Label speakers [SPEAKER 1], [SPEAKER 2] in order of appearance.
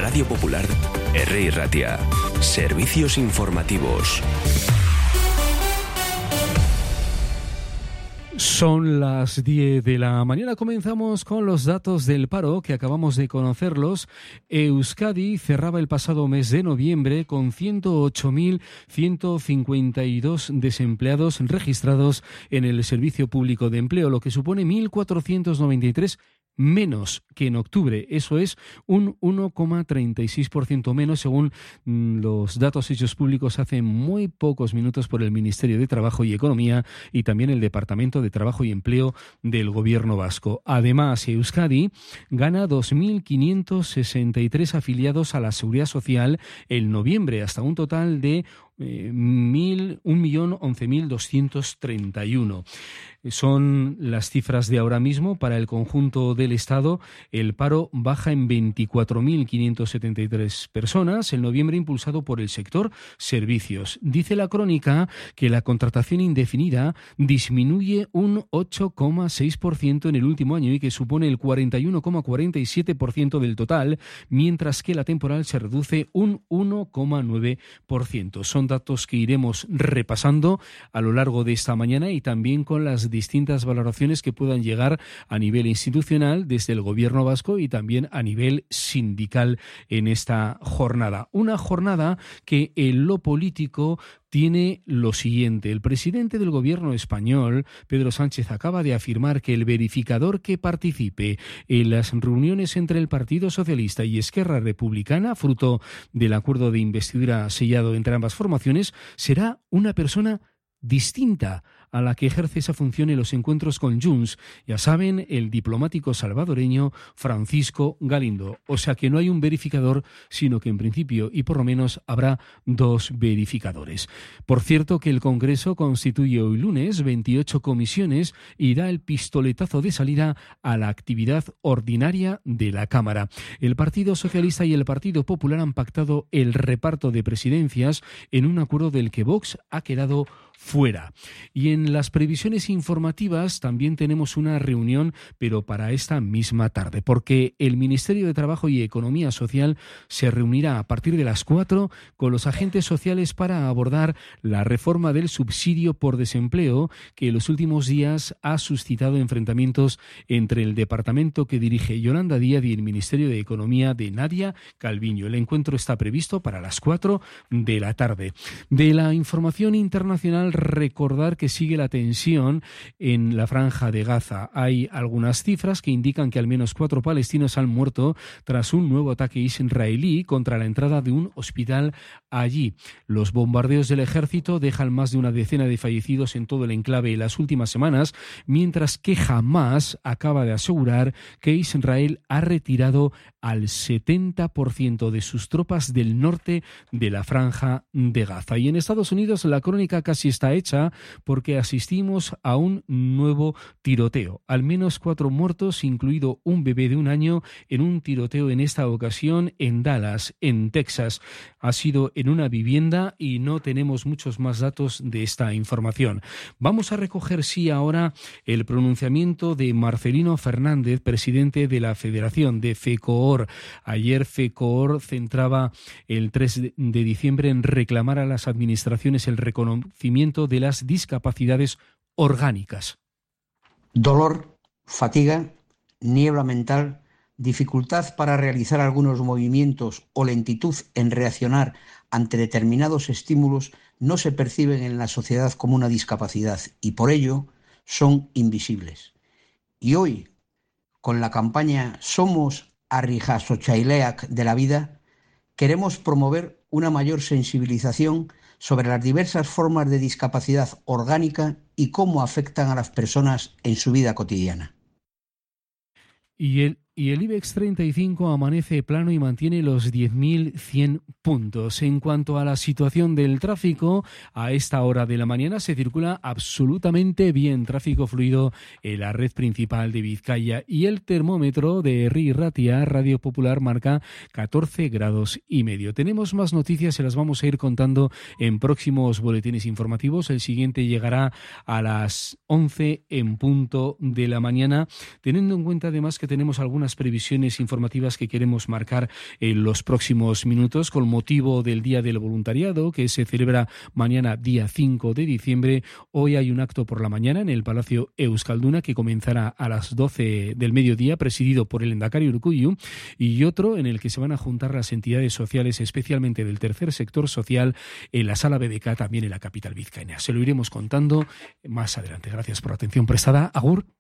[SPEAKER 1] Radio Popular, Herri Ratia. Servicios informativos.
[SPEAKER 2] Son las 10 de la mañana. Comenzamos con los datos del paro que acabamos de conocerlos. Euskadi cerraba el pasado mes de noviembre con 108.152 desempleados registrados en el Servicio Público de Empleo, lo que supone 1.493 menos que en octubre. Eso es un 1,36% menos, según los datos hechos públicos hace muy pocos minutos por el Ministerio de Trabajo y Economía y también el Departamento de Trabajo y Empleo del Gobierno vasco. Además, Euskadi gana 2.563 afiliados a la Seguridad Social en noviembre, hasta un total de 1.011.231. Son las cifras de ahora mismo. Para el conjunto del Estado, el paro baja en 24.573 personas en noviembre, impulsado por el sector servicios. Dice la crónica que la contratación indefinida disminuye un 8,6% en el último año y que supone el 41,47% del total, mientras que la temporal se reduce un 1,9%. Son datos que iremos repasando a lo largo de esta mañana y también con las distintas valoraciones que puedan llegar a nivel institucional desde el Gobierno vasco y también a nivel sindical en esta jornada. Una jornada que en lo político tiene lo siguiente. El presidente del Gobierno español, Pedro Sánchez, acaba de afirmar que el verificador que participe en las reuniones entre el Partido Socialista y Esquerra Republicana, fruto del acuerdo de investidura sellado entre ambas formaciones, será una persona distinta a la que ejerce esa función en los encuentros con Junts. Ya saben, el diplomático salvadoreño Francisco Galindo. O sea que no hay un verificador, sino que en principio y por lo menos habrá dos verificadores. Por cierto que el Congreso constituye hoy lunes 28 comisiones y da el pistoletazo de salida a la actividad ordinaria de la Cámara. El Partido Socialista y el Partido Popular han pactado el reparto de presidencias en un acuerdo del que Vox ha quedado fuera. Y en las previsiones informativas también tenemos una reunión, pero para esta misma tarde, porque el Ministerio de Trabajo y Economía Social se reunirá a partir de las 4 con los agentes sociales para abordar la reforma del subsidio por desempleo, que en los últimos días ha suscitado enfrentamientos entre el departamento que dirige Yolanda Díaz y el Ministerio de Economía de Nadia Calviño. El encuentro está previsto para las 4 de la tarde. De la información internacional, recordar que sigue la tensión en la Franja de Gaza. Hay algunas cifras que indican que al menos 4 palestinos han muerto tras un nuevo ataque israelí contra la entrada de un hospital allí. Los bombardeos del ejército dejan más de una decena de fallecidos en todo el enclave en las últimas semanas, mientras que Hamás acaba de asegurar que Israel ha retirado al 70% de sus tropas del norte de la Franja de Gaza. Y en Estados Unidos la crónica casi está hecha, porque asistimos a un nuevo tiroteo. Al menos 4 muertos, incluido un bebé de 1 año, en un tiroteo en esta ocasión en Dallas, en Texas. Ha sido en una vivienda y no tenemos muchos más datos de esta información. Vamos a recoger, sí, ahora el pronunciamiento de Marcelino Fernández, presidente de la Federación de FECOOR. Ayer FECOOR centraba el 3 de diciembre en reclamar a las administraciones el reconocimiento de las discapacidades orgánicas.
[SPEAKER 3] Dolor, fatiga, niebla mental, dificultad para realizar algunos movimientos o lentitud en reaccionar ante determinados estímulos no se perciben en la sociedad como una discapacidad y por ello son invisibles. Y hoy, con la campaña Somos Arrijasochaileak de la vida, queremos promover una mayor sensibilización sobre las diversas formas de discapacidad orgánica y cómo afectan a las personas en su vida cotidiana.
[SPEAKER 2] Y el IBEX 35 amanece plano y mantiene los 10.100 puntos. En cuanto a la situación del tráfico, a esta hora de la mañana se circula absolutamente bien. Tráfico fluido en la red principal de Vizcaya y el termómetro de Herri Ratia, Radio Popular, marca 14 grados y medio. Tenemos más noticias, se las vamos a ir contando en próximos boletines informativos. El siguiente llegará a las 11 en punto de la mañana, teniendo en cuenta además que tenemos algunas algunas previsiones informativas que queremos marcar en los próximos minutos con motivo del Día del Voluntariado, que se celebra mañana, día 5 de diciembre. Hoy hay un acto por la mañana en el Palacio Euskalduna que comenzará a las 12 del mediodía, presidido por el Lehendakari Urkullu, y otro en el que se van a juntar las entidades sociales, especialmente del tercer sector social, en la Sala BBK, también en la capital vizcaína. Se lo iremos contando más adelante. Gracias por la atención prestada. Agur.